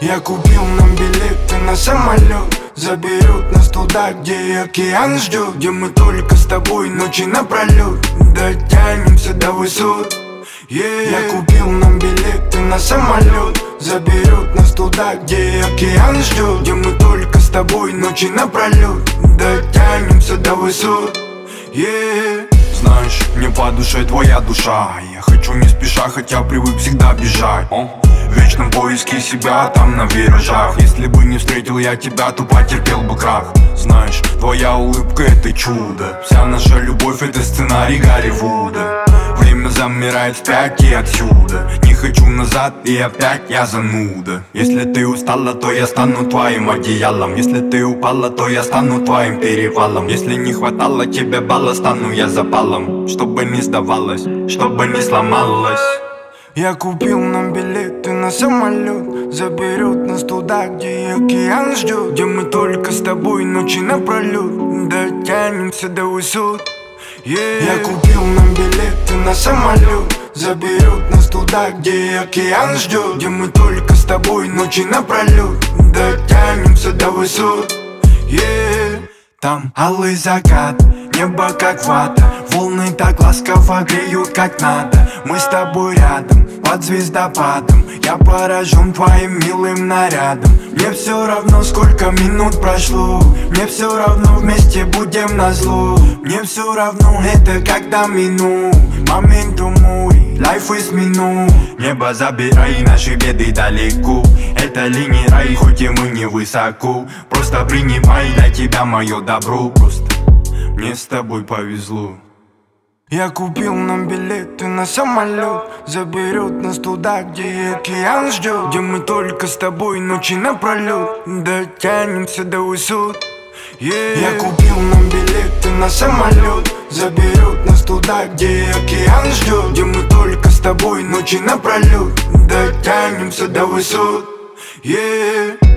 Я купил нам билеты на самолет, заберет нас туда, где океан ждет, где мы только с тобой ночи напролет дотянемся до высот. Я купил нам билеты на самолет, заберет нас туда, где океан ждет, где мы только с тобой ночи напролет дотянемся до высот. Знаешь, мне по душе твоя душа. Я хочу не спеша, хотя привык всегда бежать. В вечном поиске себя там на виражах. Если бы не встретил я тебя, то потерпел бы крах. Знаешь, твоя улыбка это чудо. Вся наша любовь это сценарий Голливуда. Время замирает впять и отсюда. Не хочу назад и опять я зануда. Если ты устала, то я стану твоим одеялом. Если ты упала, то я стану твоим перевалом. Если не хватало тебе балла, стану я запалом. Чтобы не сдавалась, чтобы не сломалась. Я купил нам билеты на самолет, заберет нас туда, где океан ждет, где мы только с тобой ночи напролет дотянемся до высот. Я купил нам билеты на самолет, заберет нас туда, где океан ждет, где мы только с тобой ночи напролет дотянемся до высот. Там алый закат, небо как вата, волны так ласково греют как надо. Мы с тобой рядом, под звездопадом, я поражен твоим милым нарядом. Мне все равно, сколько минут прошло, мне все равно, вместе будем назло. Мне все равно, это когда мину моменту мой, life is мину. Небо забирай наши беды далеко, это ли не рай, хоть и мы не высоко. Просто принимай для тебя мое добро, просто мне с тобой повезло. Я купил нам билеты на самолет, заберет нас туда, где океан ждет, где мы только с тобой ночи напролет дотянемся до высот. Я купил нам билеты на самолет, заберет нас туда, где океан ждет, где мы только с тобой ночи напролет дотянемся до высот.